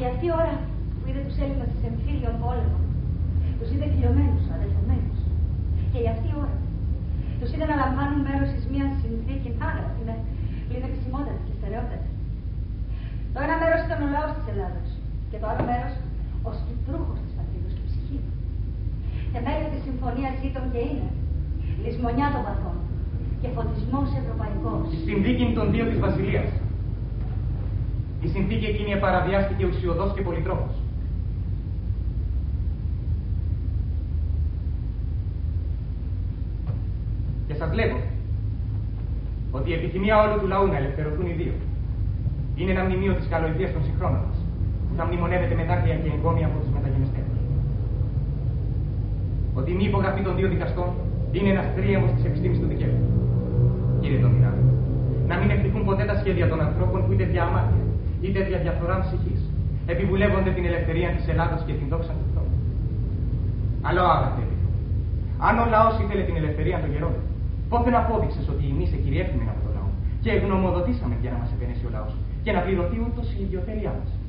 Και αυτή η ώρα που είδε τους Έλληνες σε εμφύλιο πόλεμο, τους είδε κλειωμένους, αδελφωμένους. Και για αυτή η ώρα τους είδε να λαμβάνουν μέρος εις μια συνθήκη θάνατος, είναι πλην επισημότατη και στερεότατη. Το ένα μέρος ήταν ο λαός της Ελλάδος και το άλλο μέρος ο σκυπρούχος της πατρίδος και ψυχή. Θεμέλια της συμφωνίας ήταν και είναι λησμονιά των βαθών και φωτισμός ευρωπαϊκός. Η συνθήκη των δύο της Βασιλείας. Η συνθήκη εκείνη επαραβιάστηκε ουσιοδός και πολυτρόπος. Και σας λέγω ότι η επιθυμία όλου του λαού να ελευθερωθούν οι δύο είναι ένα μνημείο της καλοειδείας των συγχρόνων μας, που θα μνημονεύεται με δάκρυα και εγκόμια από τους μεταγενεστέρους. Ότι η μη υπογραφή των δύο δικαστών είναι ένας τρίαμβος της επιστήμης του δικαίου. Κύριε Ντομινάδη, να μην ευτυχούν ποτέ τα σχέδια των ανθρώπων που είτε δια αμάρτια, είτε δια διαφθορά ψυχής επιβουλεύονται την ελευθερία της Ελλάδος και την δόξα του Θεού. Αλλά άγαθε, αν ο λαός ήθελε την ελευθερία των γερών, πότε να απόδειξες ότι εμείς εκυριεύθυμεν από το λαό και γνωμοδοτήσαμε για να μας επενέσει ο λαός και να πληρωθεί ούτως η ιδιοτέλειά μας.